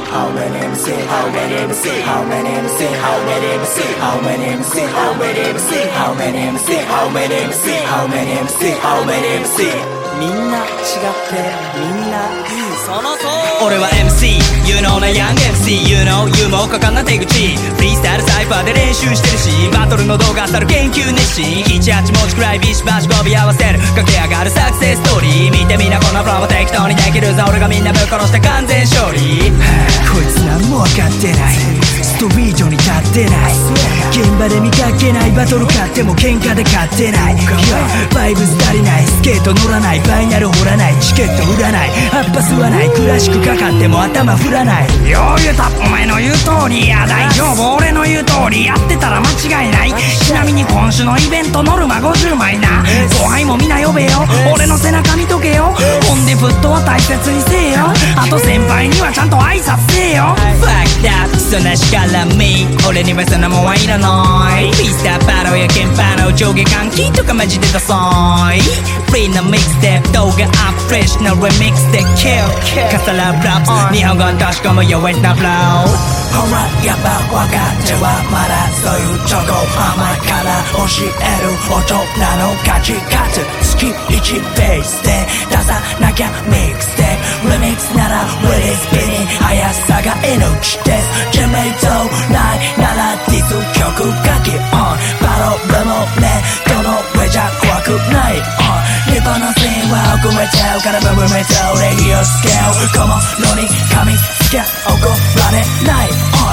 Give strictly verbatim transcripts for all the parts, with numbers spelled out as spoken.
How many M C? How many M C? How many M C? How many M C? How many M C? How many M C? How many M C? How many M C? How many M C? How many M C? みんな違ってみんないいその通り俺は エムシー You know な Young エムシー You know 勇猛果敢な手口フリースタイルサイファーで練習してるしバトルの動画たる研究熱心いちはち文字くらいビシバシ語尾合わせる駆け上がるサクセスストーリー見てみなこのフローも適当にできるぞ俺がみんなぶっ殺して完全勝利こいつ何も分かってないストリートに立ってない現場で見かけないバトル勝っても喧嘩で勝ってないバイブス足りないスケート乗らないバイナル掘らないチケット売らない葉っぱ吸わないクラシックかかっても頭振らないよう言うたお前の言う通りいや大丈夫俺の言う通りやってたら間違いないちなみに今週のイベントノルマごじゅうまいな後輩もみんな呼べよ俺の背中見とけよほんでフットは大切にせえよあと先輩にはちゃんと挨拶せえよ Fuck that そんなしからみ俺にはそんなもんはいらないフリースタイルバトルや鍵盤の上下関係とかマジでダサいフリーなミックステップ動画アップフレッシュなリミックスで Kill 重なるラップス日本語としかも弱いなフローほらやっぱ分かってはまだそういうチョコ甘いから教える大人の価値観月いちペースで出さなきゃミックスでリミックスならウィリースピニ速さが命ですジェメイトないならディス曲書き on バトルもねどの上じゃ怖くない on 日本のシーンは遅れちゃうからブームメタルレディオスケール小物に噛みつけ怒られない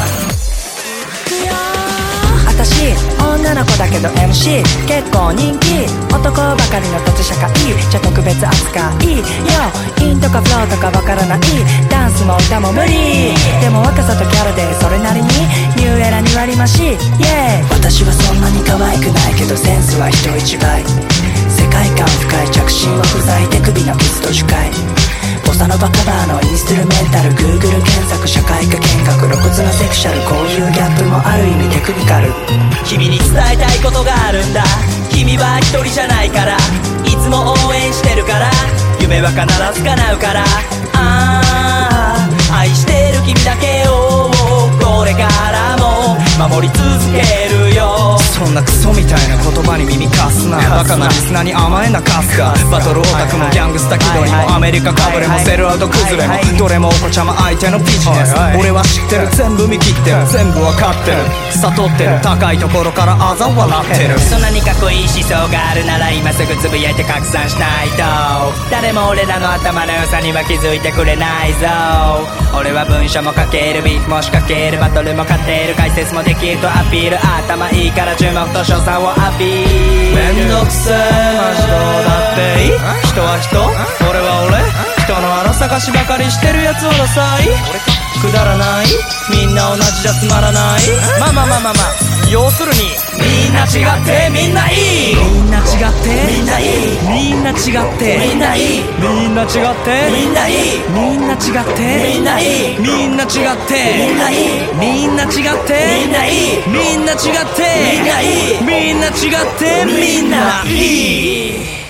私女の子だけど エムシー 結構人気男ばかりの土地社会じゃ特別扱いよインとかフローとかわからないダンスも歌も無理でも若さとキャラでそれなりにニューエラに割り増しイエーイ私はそんなに可愛くないけどセンスは人一倍世界観深い着信は不在手首の傷と樹海ボサノバカバーのインストゥルメンタル Google 検索社会科見学露骨なセクシャルこういうギャップもある意味テクニカル君に伝えたいことがあるんだ君は一人じゃないからいつも応援してるから夢は必ず叶うからああ愛してる君だけをこれからも守り続けるよそんなクソみたいな言葉に耳かすなバカなリスナーに甘えなカスかバトルオタクもギャングスタ気取りもアメリカかぶれもセルアウト崩れもどれもお子ちゃま相手のビジネス俺は知ってる全部見切ってる全部わかってる悟ってる高いところから嘲笑ってるそんなにかっこいい思想があるなら今すぐつぶやいて拡散しないと誰も俺らの頭の良さには気づいてくれないぞ俺は文章も書けるビートも仕掛けるバトルも勝てる解説もできるとアピール頭いいから注目と賞賛をアピールめんどくせえマジどうだっていい人は人俺は俺人の荒探しばかりしてるやつをダサいくだらないみんな同じじゃつまらないまあまあまあまあまあ要するにみんな違ってみんないいみんな違ってみんないいみんな違ってみんないいみんな違ってみんないいみんな違ってみんないいみんな違ってみんないいみんな違ってみんないいみんな違ってみんないいみんな違ってみんないい